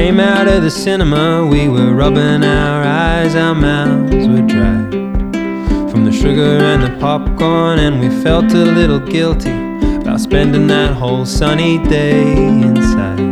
came out of the cinema, we were rubbing our eyes, our mouths were dry from the sugar and the popcorn, and we felt a little guilty about spending that whole sunny day inside.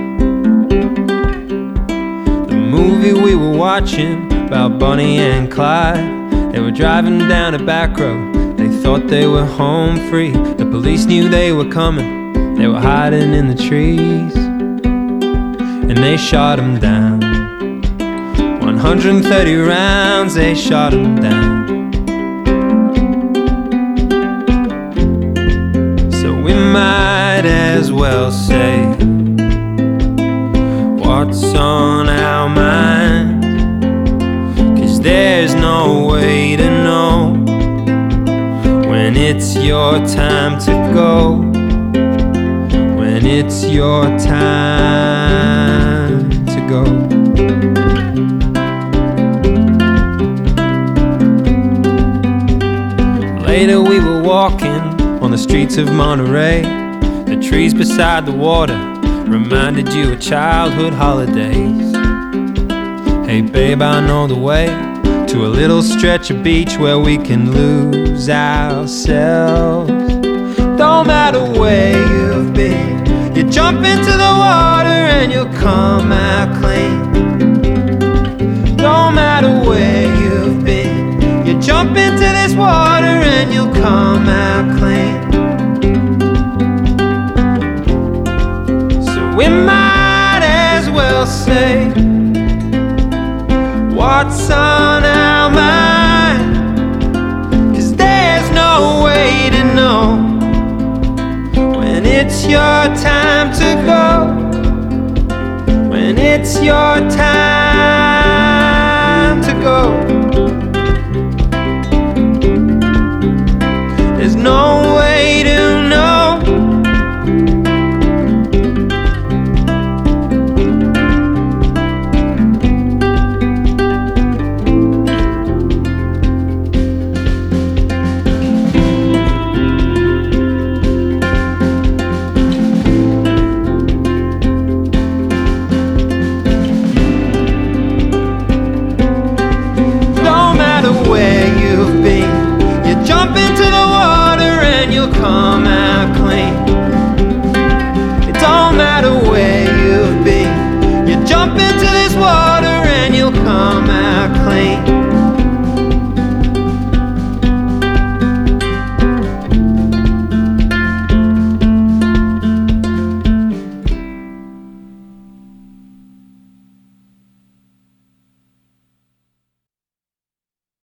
The movie we were watching about Bonnie and Clyde, they were driving down a back road, they thought they were home free. The police knew they were coming, they were hiding in the trees, and they shot him down. 130 rounds, they shot him down. So we might as well say what's on our mind, 'cause there's no way to know when it's your time to go, when it's your time to go. Later we were walking on the streets of Monterey. The trees beside the water reminded you of childhood holidays. Hey babe, I know the way to a little stretch of beach where we can lose ourselves. Don't matter where you've been, you jump into the water and you'll come out clean. Don't matter where you've been, you jump into this water and you'll come out clean. So we might as well say what's on our mind, 'cause there's no way to know when it's your time to go, when it's your time